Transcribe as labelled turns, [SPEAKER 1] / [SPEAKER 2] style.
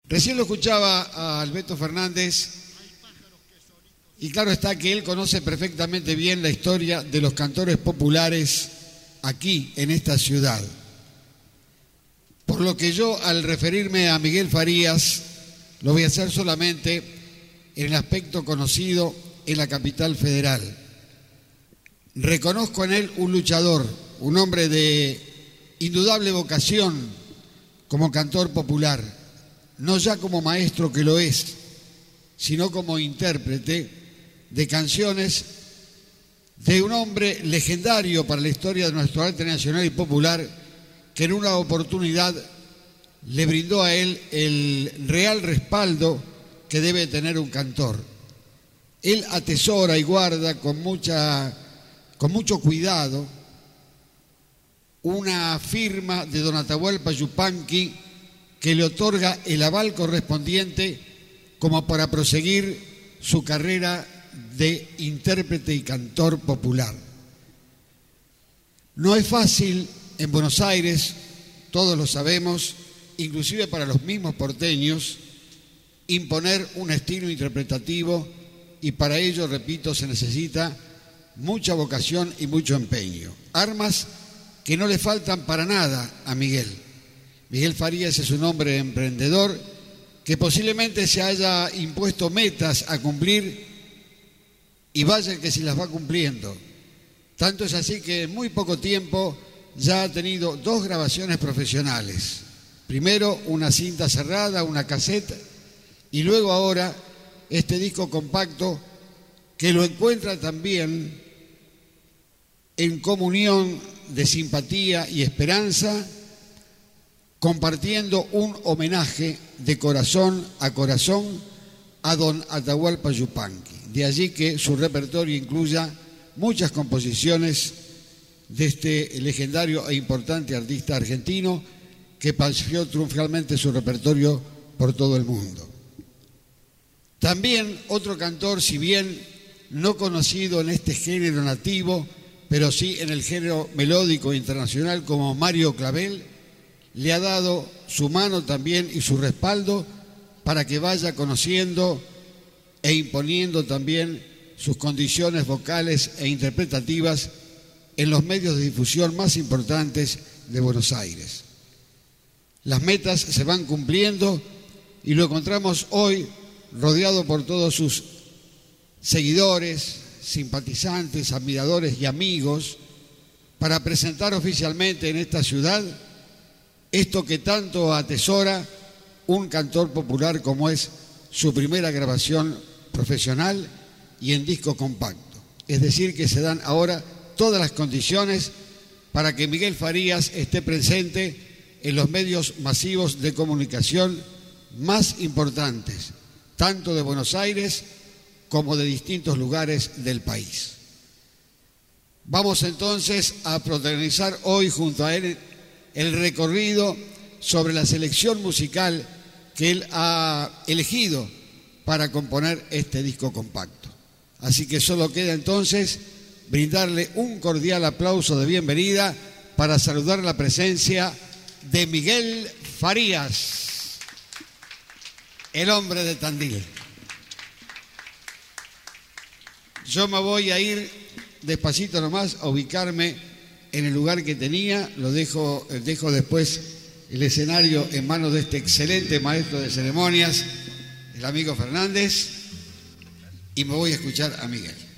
[SPEAKER 1] Recién lo escuchaba a Alberto Fernández y claro está que él conoce perfectamente bien la historia de los cantores populares aquí en esta ciudad. Por lo que yo, al referirme a Miguel Farías, lo voy a hacer solamente en el aspecto conocido en la capital federal. Reconozco en él un luchador, un hombre de indudable vocación como cantor popular, no ya como maestro que lo es, sino como intérprete de canciones de un hombre legendario para la historia de nuestro arte nacional y popular, que en una oportunidad le brindó a él el real respaldo que debe tener un cantor. Él atesora y guarda con mucho cuidado una firma de don Atahualpa Yupanqui que le otorga el aval correspondiente como para proseguir su carrera de intérprete y cantor popular. No es fácil en Buenos Aires, todos lo sabemos, inclusive para los mismos porteños, imponer un estilo interpretativo y para ello, repito, se necesita mucha vocación y mucho empeño. Armas que no le faltan para nada a Miguel. Miguel Farías es un hombre emprendedor que posiblemente se haya impuesto metas a cumplir y vaya que si las va cumpliendo. Tanto es así que en muy poco tiempo ya ha tenido 2 grabaciones profesionales. Primero una cinta cerrada, una caseta, y luego ahora este disco compacto que lo encuentra también en comunión de simpatía y esperanza, compartiendo un homenaje de corazón a don Atahualpa Yupanqui. De allí que su repertorio incluya muchas composiciones de este legendario e importante artista argentino que paseó triunfalmente su repertorio por todo el mundo. También otro cantor, si bien no conocido en este género nativo, pero sí en el género melódico internacional, como Mario Clavel, le ha dado su mano también y su respaldo para que vaya conociendo e imponiendo también sus condiciones vocales e interpretativas en los medios de difusión más importantes de Buenos Aires. Las metas se van cumpliendo y lo encontramos hoy rodeado por todos sus seguidores, simpatizantes, admiradores y amigos para presentar oficialmente en esta ciudad esto que tanto atesora un cantor popular como es su primera grabación profesional y en disco compacto. Es decir, que se dan ahora todas las condiciones para que Miguel Farías esté presente en los medios masivos de comunicación más importantes, tanto de Buenos Aires como de distintos lugares del país. Vamos entonces a protagonizar hoy junto a él el recorrido sobre la selección musical que él ha elegido para componer este disco compacto. Así que solo queda entonces brindarle un cordial aplauso de bienvenida para saludar la presencia de Miguel Farías, el hombre de Tandil. Yo me voy a ir despacito nomás a ubicarme en el lugar que tenía, dejo después el escenario en manos de este excelente maestro de ceremonias, el amigo Fernández, y me voy a escuchar a Miguel.